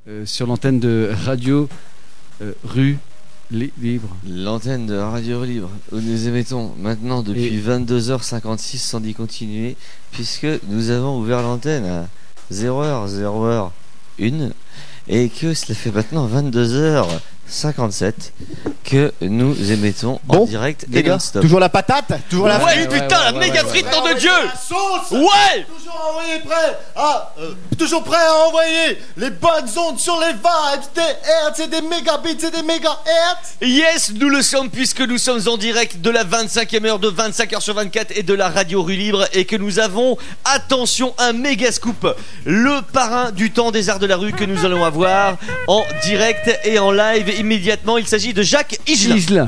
sur l'antenne de Radio Rue Libre. L'antenne de Radio Rue Libre, où nous émettons maintenant depuis 22h56 sans y continuer, puisque nous avons ouvert l'antenne à 0h01 et que cela fait maintenant 22h57 que nous émettons en direct et non-stop. Toujours la patate, toujours la frite, la méga frite, nom de Dieu. La sauce, ouais. Toujours prêt à envoyer les bonnes ondes sur les vibes, des hertz et des mégabits et des mégahertz. Yes, nous le sommes puisque nous sommes en direct de la 25e heure de 25h/24 et de la Radio Rue Libre et que nous avons, attention, un méga scoop, le parrain du temps des arts de la rue que nous allons avoir en direct et en live immédiatement. Il s'agit de Jacques Higelin.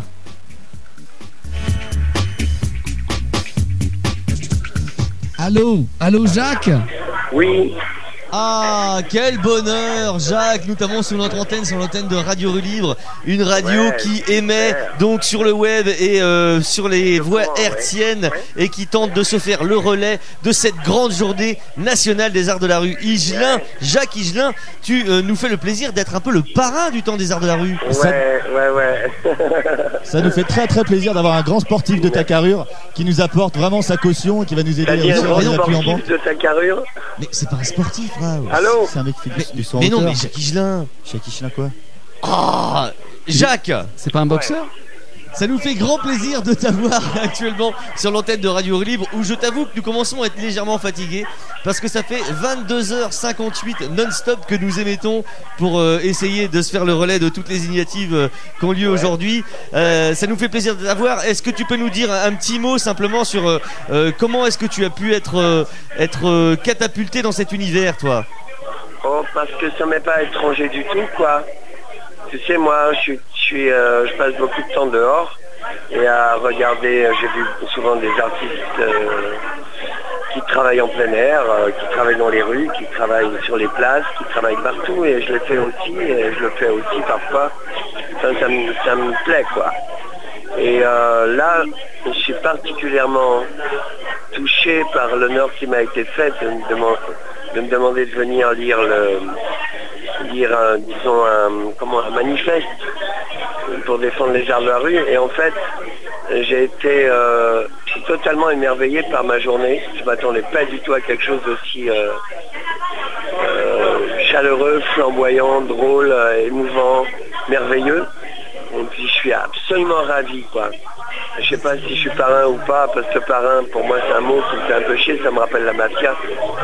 Allô Jacques. Oui. Ah, quel bonheur, Jacques. Nous t'avons sur notre antenne, sur l'antenne de Radio Rue Libre, une radio qui émet donc sur le web et sur les voies hertziennes et qui tente de se faire le relais de cette grande journée nationale des arts de la rue. Higelin, Jacques Higelin, tu nous fais le plaisir d'être un peu le parrain du temps des arts de la rue. Ouais. Ça nous fait très très plaisir d'avoir un grand sportif de ta carrure qui nous apporte vraiment sa caution et qui va nous aider à réussir à la pluie en banque. De ta carrure. Mais c'est pas un sportif. Allô. C'est un mec qui fait du son. Mais non, mais Jacques Higelin. Jacques Higelin quoi? Ah, Jacques. C'est pas un boxeur? Ça nous fait grand plaisir de t'avoir actuellement sur l'antenne de Radio Rue Libre, où je t'avoue que nous commençons à être légèrement fatigués parce que ça fait 22h58 non-stop que nous émettons pour essayer de se faire le relais de toutes les initiatives qui ont lieu aujourd'hui. Ça nous fait plaisir de t'avoir. Est-ce que tu peux nous dire un petit mot simplement sur comment est-ce que tu as pu être catapulté dans cet univers, toi? Oh, parce que ça m'est pas étranger du tout, quoi. Tu sais, moi, je passe beaucoup de temps dehors et à regarder. J'ai vu souvent des artistes qui travaillent en plein air, qui travaillent dans les rues, qui travaillent sur les places, qui travaillent partout, et je le fais aussi, et je le fais aussi parfois. Enfin, ça me plaît, quoi. Et là, je suis particulièrement touché par l'honneur qui m'a été fait de me demander de venir lire un manifeste pour défendre les arts de la rue. Et en fait, j'ai été totalement émerveillé par ma journée. Je m'attendais pas du tout à quelque chose d'aussi chaleureux, flamboyant, drôle, émouvant, merveilleux. Et puis je suis absolument ravi, quoi. Je sais pas si je suis parrain ou pas, parce que parrain, pour moi, c'est un mot qui me fait un peu chier, ça me rappelle la mafia.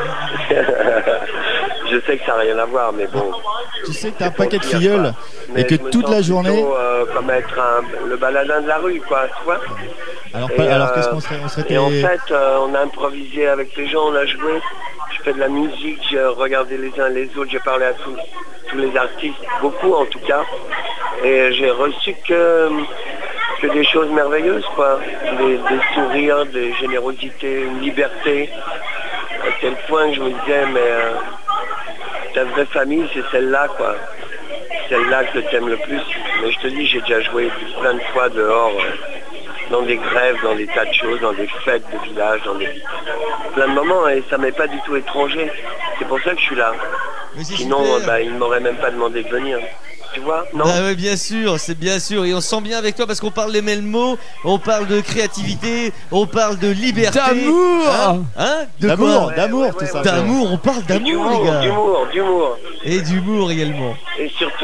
Je sais que ça n'a rien à voir, mais bon. Tu sais que t'as un paquet de filleuls et que toute la journée... Plutôt, comme être le baladin de la rue, quoi, tu vois. Alors qu'est-ce qu'on serait... Et en fait, on a improvisé avec les gens, on a joué. Je fais de la musique, j'ai regardé les uns les autres, j'ai parlé à tous les artistes, beaucoup en tout cas. Et j'ai reçu que des choses merveilleuses, quoi. Des sourires, des générosités, une liberté. À tel point que je me disais, mais ta vraie famille, c'est celle-là, quoi. Celle-là que t'aimes le plus. Mais je te dis, j'ai déjà joué plein de fois dehors, dans des grèves, dans des tas de choses, dans des fêtes de village, dans plein de moments, et ça m'est pas du tout étranger. C'est pour ça que je suis là. Sinon, ils m'auraient même pas demandé de venir. Tu vois, non? Ah ouais, bien sûr, c'est bien sûr, et on se sent bien avec toi parce qu'on parle les mêmes mots, on parle de créativité, on parle de liberté, d'amour, d'amour, tout ça. D'amour, on parle d'amour, les gars. D'humour. Et d'humour également. Et surtout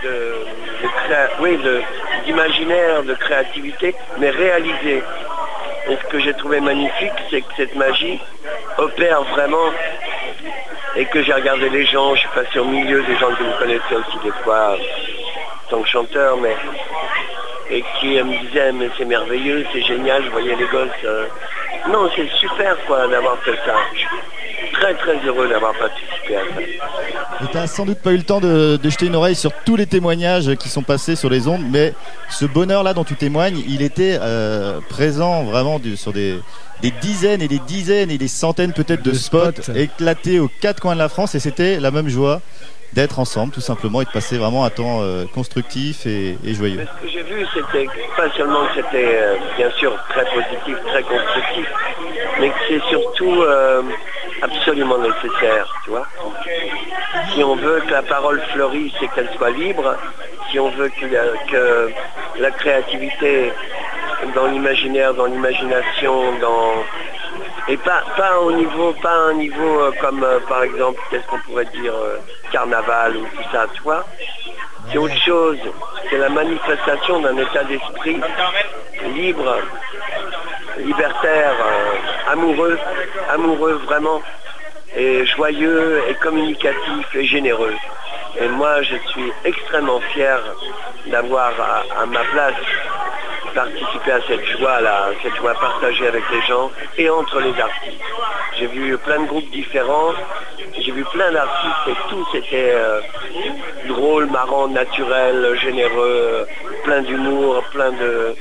d'imaginaire, de créativité, mais réalisé. Et ce que j'ai trouvé magnifique, c'est que cette magie opère vraiment. Et que j'ai regardé les gens, je suis passé au milieu des gens que vous connaissez aussi des fois, en tant que chanteur, et qui me disaient, mais c'est merveilleux, c'est génial, je voyais les gosses. Non, c'est super, quoi, d'avoir fait ça. Je suis très très heureux d'avoir participé à ça. Et t'as sans doute pas eu le temps de jeter une oreille sur tous les témoignages qui sont passés sur les ondes, mais ce bonheur-là dont tu témoignes, il était présent vraiment sur des dizaines et des dizaines et des centaines peut-être de spots éclatés aux quatre coins de la France, et c'était la même joie d'être ensemble tout simplement et de passer vraiment un temps constructif et joyeux. Mais ce que j'ai vu, c'était pas seulement que c'était bien sûr très positif, très constructif, mais que c'est surtout absolument nécessaire, tu vois. Si on veut que la parole fleurisse et qu'elle soit libre, si on veut que la créativité dans l'imaginaire, dans l'imagination, et pas à un niveau comme par exemple, qu'est-ce qu'on pourrait dire, carnaval ou tout ça, tu vois. C'est autre chose, c'est la manifestation d'un état d'esprit libre, libertaire, amoureux vraiment, et joyeux, et communicatif, et généreux. Et moi, je suis extrêmement fier d'avoir à ma place participé à cette joie-là, cette joie partagée avec les gens et entre les artistes. J'ai vu plein de groupes différents, j'ai vu plein d'artistes et tous étaient drôles, marrants, naturels, généreux, plein d'humour, plein de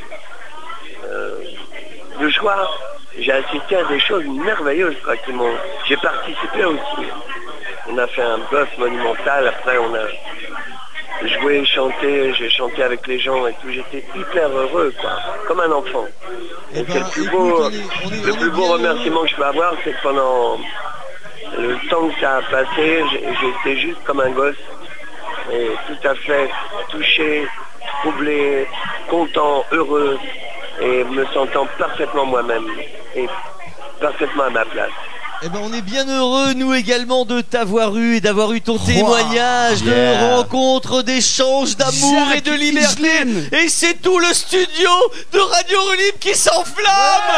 joie. J'ai assisté à des choses merveilleuses pratiquement. J'ai participé aussi. On a fait un bœuf monumental, après on a joué, chanté, j'ai chanté avec les gens et tout, j'étais hyper heureux, quoi, comme un enfant. Et c'est le plus beau remerciement que je peux avoir, c'est que pendant le temps que ça a passé, j'étais juste comme un gosse, et tout à fait touché, troublé, content, heureux, et me sentant parfaitement moi-même, et parfaitement à ma place. Eh ben on est bien heureux, nous également, de t'avoir eu et d'avoir eu ton témoignage de rencontre, d'échange, d'amour et de liberté. Et c'est tout le studio de Radio Rue Libre qui s'enflamme.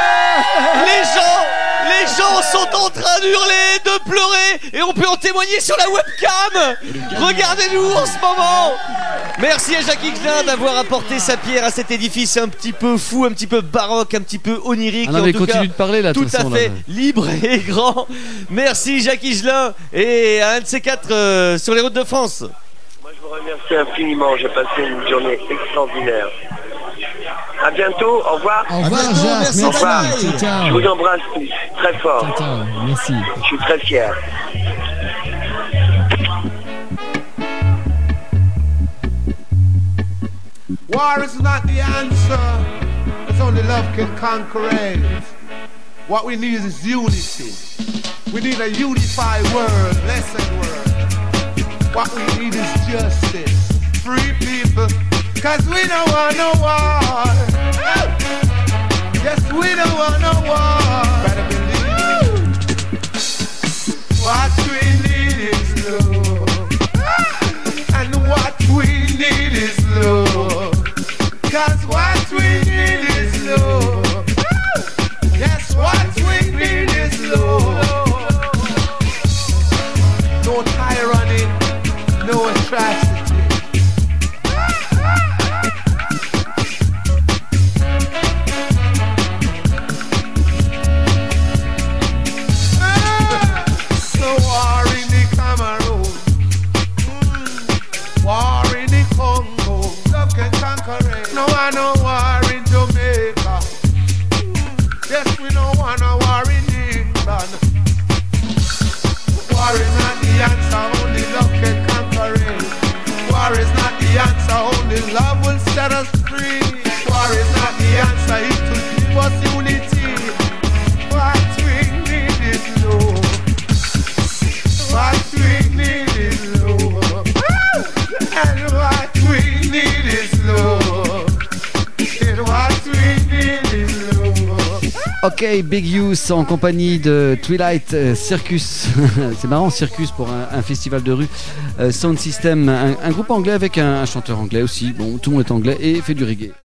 Les gens sont en train d'hurler, de pleurer, et on peut en témoigner sur la webcam. Regardez-nous en ce moment. Merci à Jacques Higelin d'avoir apporté sa pierre à cet édifice un petit peu fou, un petit peu baroque, un petit peu onirique. On avait continué de parler là, tout à fait libre et grand. Merci Jacques Higelin, et à un de ces quatre sur les routes de France. Moi je vous remercie infiniment, j'ai passé une journée extraordinaire. À bientôt, au revoir. Au revoir Jacques, merci. Au revoir. Ciao. Je vous embrasse tous, très fort. Ciao, merci. Je suis très fier. War is not the answer, it's only love can conquer it. What we need is unity. We need a unified world, blessed world. What we need is justice, free people, cause we don't want no war. Yes, we don't want no war. Better believe. What we need is love, and what we need is love. Cause what we need is love. Yes, what we need is love. No tyranny, no atrocity. No war in the Cameroon, war in the Congo. Love can conquer it. No one no war in Jamaica. Yes, we don't want a war in England. War is not the answer, only love can conquer it. War is not the answer, only love will set us free. War is not the answer, it will give us unity. What we need is love. What we need is love. And what we need is love. And what we need is love. Ok, Big Youth en compagnie de Twilight Circus. C'est marrant, Circus pour un festival de rue. Sound System, un groupe anglais avec un chanteur anglais aussi. Bon, tout le monde est anglais et fait du reggae.